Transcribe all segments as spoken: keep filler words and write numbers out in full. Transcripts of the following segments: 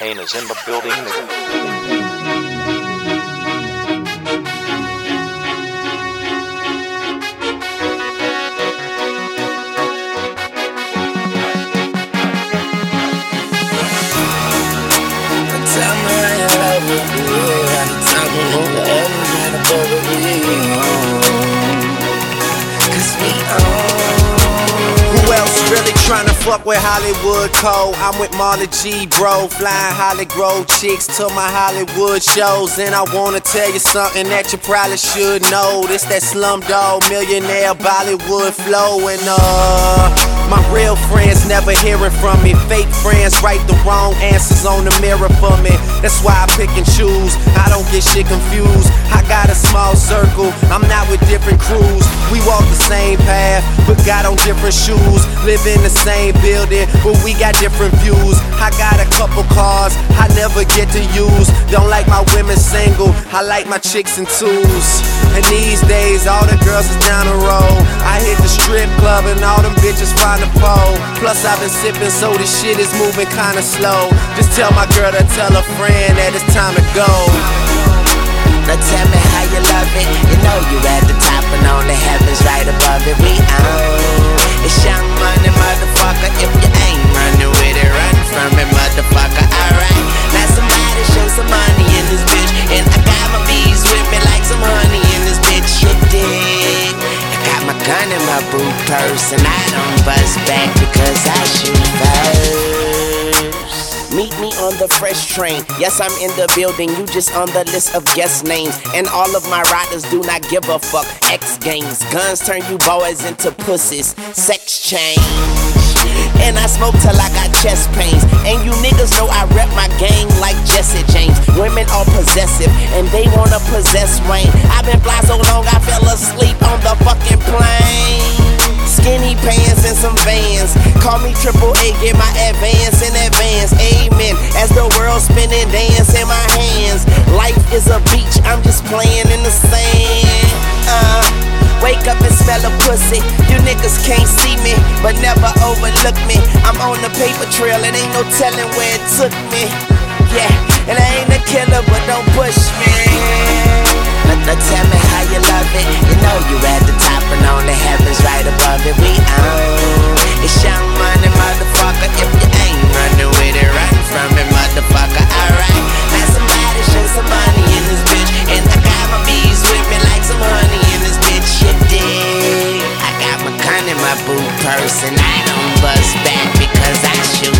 Kane is in the building. Who else really tryna fuck with Hollywood Cole? I'm with Marley G, bro, flying Holly Grove chicks to my Hollywood shows. And I wanna tell you something that you probably should know. This that Slumdog Millionaire Bollywood flow. And uh, my real friends never hearing from me. Fake friends write the wrong answers on the mirror for me. That's why I pick and choose, I don't get shit confused. I got a small circle, I'm not with different crews. We walk the same path, but got on different shoes. Live in the same building, but we got different views. I got a couple cars I never get to use. Don't like my women single, I like my chicks in twos. And these days all the girls is down the road. I hit the strip club and all them bitches find a pole. Plus I've been sipping so this shit is moving kinda slow. Just tell my girl to tell a friend that it's time to go. Now tell me how you love it. You know you at the top and on the heavens right above it. We own it's Young Money, motherfucker. If you ain't running with it, run from it, motherfucker. Alright, now somebody show some money in this bitch. And I got my bees with me like some honey in this bitch. You dig? I got my gun in my boot purse and I don't bust back because I shoot first. Meet me on the fresh train. Yes, I'm in the building, you just on the list of guest names. And all of my riders do not give a fuck. X Games, guns turn you boys into pussies. Sex change. And I smoke till I got chest pains. And you niggas know I rep my gang like Jesse James. Women are possessive and they wanna possess Wayne. I've been fly so long I fell asleep on the fucking plane. Skinny pants and some Vans. Call me Triple A, get my advance in advance. Amen. As the world spinning, dance in my hands. Life is a beach, I'm just playing in the sand. Uh, wake up and smell a pussy. You niggas can't see me, but never overlook me. I'm on the paper trail, it ain't no telling where it took me. Yeah, and I ain't a killer, but don't push me. Now, now tell me how you love it. You know you at the top and on the heavens right above it. We own it's Young Money, motherfucker. If you ain't running with it, run from it, motherfucker. Alright, now somebody show some money in this bitch. And I got my bees with me like some honey in this bitch. You dig? I got my gun in my boot purse and I don't bust back because I shoot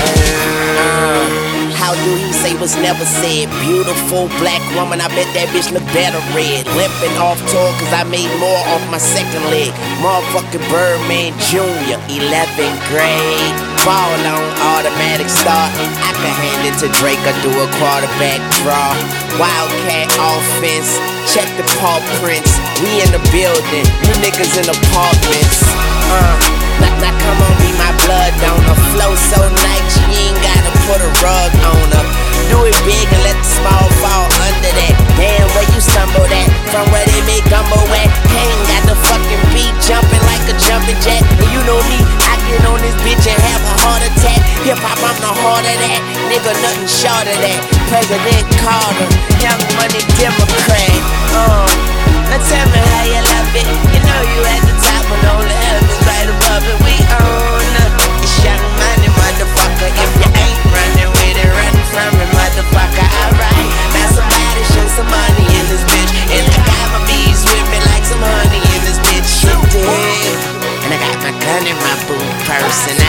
first. How do he say was never said? Beautiful black woman, I bet that bitch look better red. Limping off tour cause I made more off my second leg. Motherfucking Birdman Junior, eleventh grade. Ball on automatic start. I can hand it to Drake or do a quarterback draw. Wildcat offense, check the paw prints. We in the building, you niggas in apartments. Uh, now, now come on, be my blood donor. Flow so nice, you ain't gotta put a rug on her. Do it big and let the small fall under that. Damn, where you stumble at? From where they make gumbo at. Kane got the fucking beat jumping like a jumping jack. And you know me, I get on this bitch and have a heart attack. Hip hop, I'm the heart of that. Nigga, nothing short of that. President Carter, Young Money Democrat. Uh, now tell me how you love it. You know you at the top and all the heavens right above it. We own it's Young Money, motherfucker. If you ain't running with it, run from it, motherfucker. Alright, now somebody show some money in this bitch. And I got my bees with me like some honey in this bitch. You dig? And I got my gun in my boot purse and